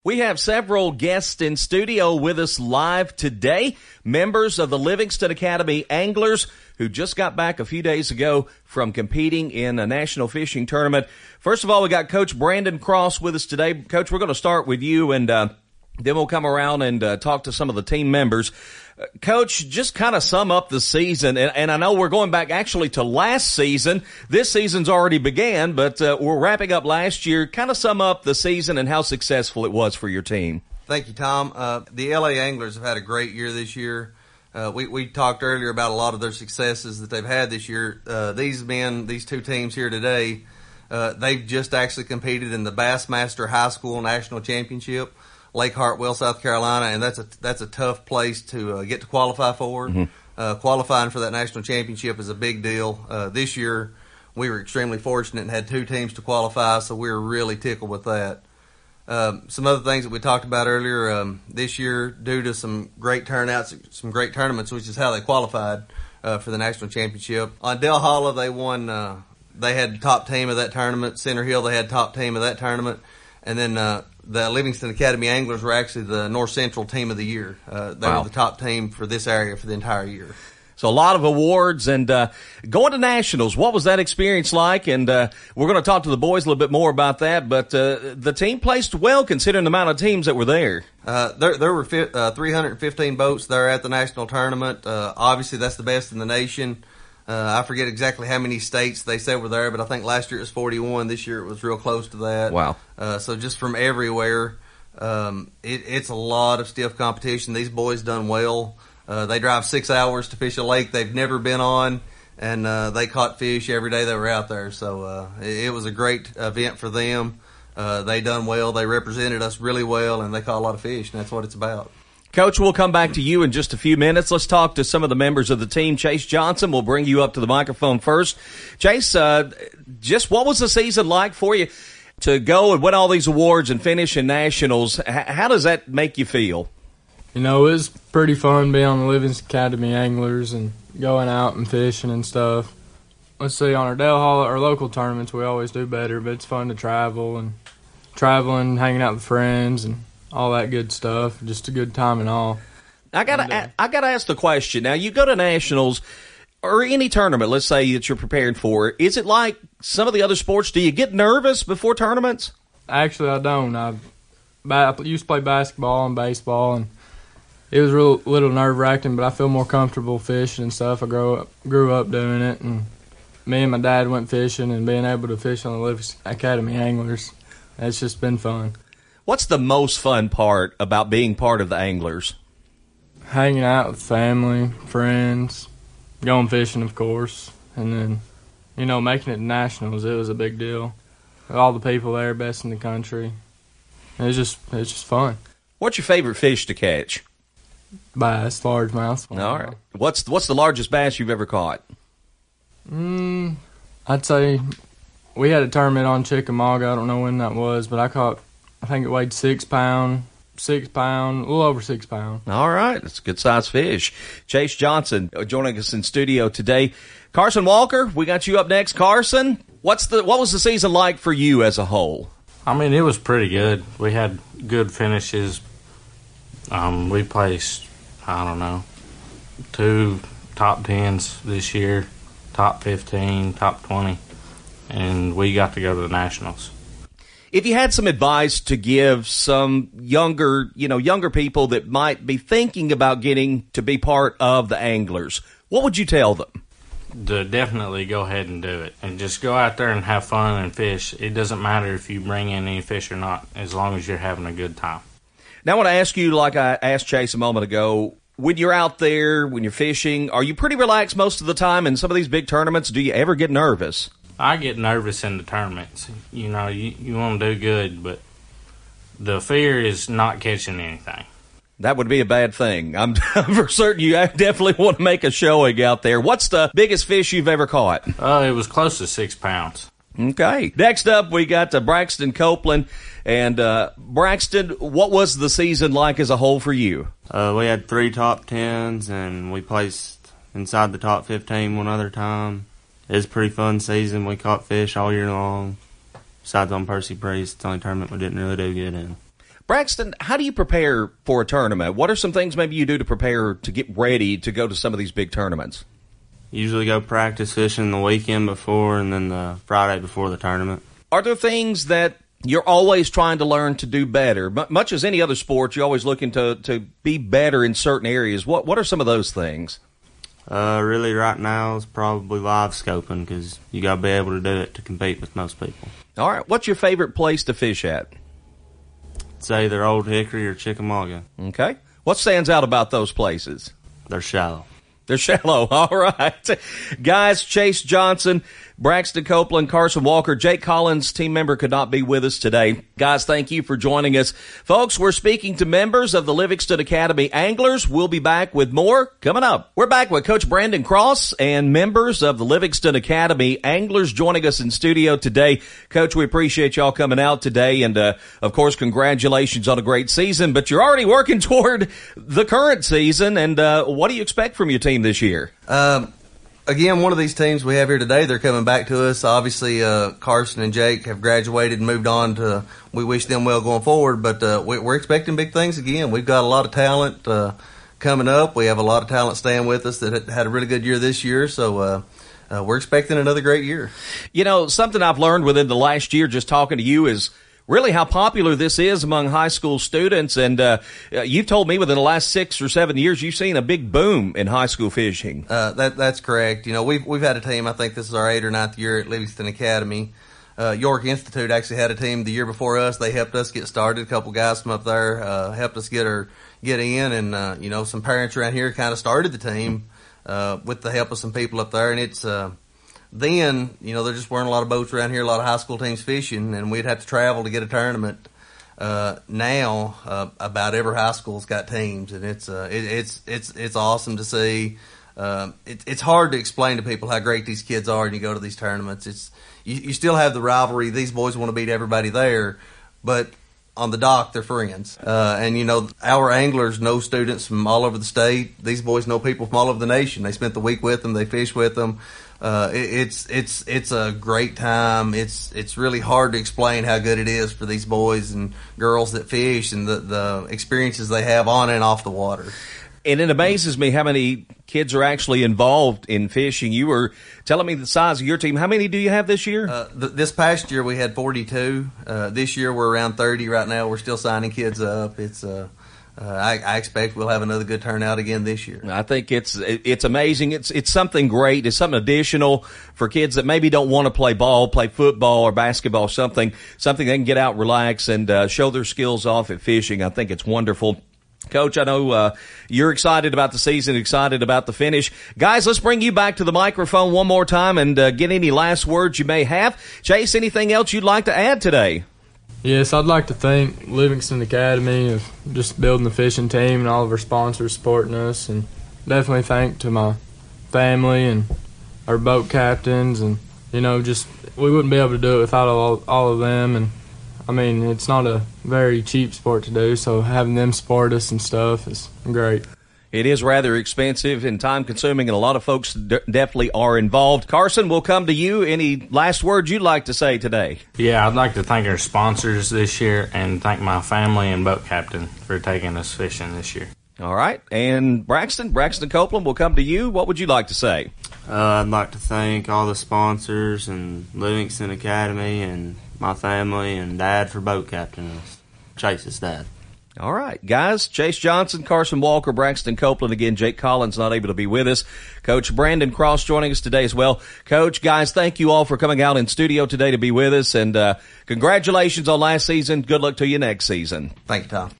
We have several guests in studio with us live today, members of the Livingston Academy Anglers who just got back a few days ago from competing in a national fishing tournament. First of all, we got Coach Brandon Cross with us today. Coach, we're going to start with you, and then we'll come around and talk to some of the team members. Coach, just kind of sum up the season, and I know we're going back actually to last season. This season's already began, but we're wrapping up last year. Kind of sum up the season and how successful it was for your team. Thank you, Tom. The LA Anglers have had a great year this year. We talked earlier about a lot of their successes that they've had this year. These two teams here today, they've just actually competed in the Bassmaster High School National Championship, Lake Hartwell, South Carolina, and that's a tough place to get to qualify for. Mm-hmm. Qualifying for that national championship is a big deal. This year, we were extremely fortunate and had two teams to qualify, so we were really tickled with that. Some other things that we talked about earlier, this year, due to some great turnouts, some great tournaments, which is how they qualified for the national championship. On Del Holla, they won. They had the top team of that tournament. Center Hill, they had top team of that tournament, and then the Livingston Academy Anglers were actually the North Central Team of the Year. They were the top team for this area for the entire year. So a lot of awards, and going to nationals, what was that experience like? And we're going to talk to the boys a little bit more about that, but the team placed well considering the amount of teams that were there. There were 315 boats there at the national tournament. Obviously, that's the best in the nation. I forget exactly how many states they said were there, but I think last year it was 41. This year it was real close to that. Wow. So just from everywhere, it's a lot of stiff competition. These boys done well. They drive 6 hours to fish a lake they've never been on, and they caught fish every day they were out there. So it was a great event for them. They done well. They represented us really well, and they caught a lot of fish, and that's what it's about. Coach, we'll come back to you in just a few minutes. Let's talk to some of the members of the team. Chase Johnson, we'll bring you up to the microphone first. Chase, just what was the season like for you to go and win all these awards and finish in nationals? How does that make you feel? You know, it was pretty fun being on the Livingston Academy Anglers and going out and fishing and stuff. Let's see, on our Del Holla, our local tournaments, we always do better, but it's fun to traveling, hanging out with friends, and all that good stuff. Just a good time and all. I gotta ask the question. Now, you go to nationals or any tournament, let's say that you're preparing for. Is it like some of the other sports? Do you get nervous before tournaments? Actually, I don't. I used to play basketball and baseball, and it was a little nerve-wracking, but I feel more comfortable fishing and stuff. I grew up doing it, and me and my dad went fishing, and being able to fish on the Livingston Academy Anglers, it's just been fun. What's the most fun part about being part of the Anglers? Hanging out with family, friends, going fishing, of course, and then, making it to nationals. It was a big deal. All the people there, best in the country. It's just fun. What's your favorite fish to catch? Bass, largemouth. All right. What's the largest bass you've ever caught? I'd say we had a tournament on Chickamauga. I don't know when that was, but I think it weighed 6 pounds, a little over 6 pounds. All right. That's a good-sized fish. Chase Johnson joining us in studio today. Carson Walker, we got you up next. Carson, what was the season like for you as a whole? I mean, it was pretty good. We had good finishes. We placed, 2 top 10s this year, top 15, top 20, and we got to go to the nationals. If you had some advice to give some younger people that might be thinking about getting to be part of the Anglers, what would you tell them? To definitely go ahead and do it. And just go out there and have fun and fish. It doesn't matter if you bring in any fish or not, as long as you're having a good time. Now I want to ask you, like I asked Chase a moment ago, when you're out there, when you're fishing, are you pretty relaxed most of the time in some of these big tournaments? Do you ever get nervous? I get nervous in the tournaments. You want to do good, but the fear is not catching anything. That would be a bad thing. I'm for certain you definitely want to make a showing out there. What's the biggest fish you've ever caught? It was close to 6 pounds. Okay. Next up, we got Braxton Copeland. And Braxton, what was the season like as a whole for you? We had 3 top 10s, and we placed inside the top 15 one other time. It was a pretty fun season. We caught fish all year long. Besides on Percy Priest, it's the only tournament we didn't really do good in. Braxton, how do you prepare for a tournament? What are some things maybe you do to prepare to get ready to go to some of these big tournaments? Usually go practice fishing the weekend before and then the Friday before the tournament. Are there things that you're always trying to learn to do better? Much as any other sport, you're always looking to be better in certain areas. What are some of those things? Really right now is probably live scoping because you got to be able to do it to compete with most people. All right. What's your favorite place to fish at? It's either Old Hickory or Chickamauga. Okay. What stands out about those places? They're shallow. They're shallow. All right. Guys, Chase Johnson, Braxton Copeland, Carson Walker, Jake Collins, team member, could not be with us today. Guys, thank you for joining us. Folks, we're speaking to members of the Livingston Academy Anglers. We'll be back with more coming up. We're back with Coach Brandon Cross and members of the Livingston Academy Anglers joining us in studio today. Coach, we appreciate y'all coming out today. And, of course, congratulations on a great season. But you're already working toward the current season. And what do you expect from your team this year? Again, one of these teams we have here today, they're coming back to us. Obviously, Carson and Jake have graduated and moved on to, we wish them well going forward, but we're expecting big things again. We've got a lot of talent coming up. We have a lot of talent staying with us that had a really good year this year, so we're expecting another great year. You know, something I've learned within the last year just talking to you is really how popular this is among high school students. And you've told me within the last 6 or 7 years you've seen a big boom in high school fishing. That's correct. You know, we've had a team. I think this is our 8th or 9th year at Livingston Academy. York Institute actually had a team the year before us. They helped us get started. A couple guys from up there helped us get in, and you know, some parents around here kind of started the team with the help of some people up there. And it's then, you know, there just weren't a lot of boats around here, a lot of high school teams fishing, and we'd have to travel to get a tournament. Now, about every high school's got teams, and it's awesome to see. It's hard to explain to people how great these kids are when you go to these tournaments. You still have the rivalry. These boys want to beat everybody there, but on the dock, they're friends. And, you know, our anglers know students from all over the state. These boys know people from all over the nation. They spent the week with them. They fish with them. It's a great time. It's really hard to explain how good it is for these boys and girls that fish and the experiences they have on and off the water. And it amazes me how many kids are actually involved in fishing. You were telling me the size of your team. How many do you have this year? This past year we had 42. This year we're around 30 right now. We're still signing kids up. I expect we'll have another good turnout again this year. I think it's amazing. It's something great. It's something additional for kids that maybe don't want to play ball, play football or basketball, something they can get out, relax, and show their skills off at fishing. I think it's wonderful. Coach, I know you're excited about the season, excited about the finish. Guys, let's bring you back to the microphone one more time and get any last words you may have. Chase, anything else you'd like to add today? Yes, I'd like to thank Livingston Academy of just building the fishing team and all of our sponsors supporting us, and definitely thank to my family and our boat captains, and, you know, just we wouldn't be able to do it without all of them. And I mean, it's not a very cheap sport to do, so having them support us and stuff is great. It is rather expensive and time-consuming, and a lot of folks definitely are involved. Carson, we'll come to you. Any last words you'd like to say today? Yeah, I'd like to thank our sponsors this year and thank my family and boat captain for taking us fishing this year. All right. And Braxton Copeland, we'll come to you. What would you like to say? I'd like to thank all the sponsors and Livingston Academy and my family and Dad for boat captaining us. Chase's dad. All right, guys, Chase Johnson, Carson Walker, Braxton Copeland, again, Jake Collins not able to be with us. Coach Brandon Cross joining us today as well. Coach, guys, thank you all for coming out in studio today to be with us, and congratulations on last season. Good luck to you next season. Thank you, Tom.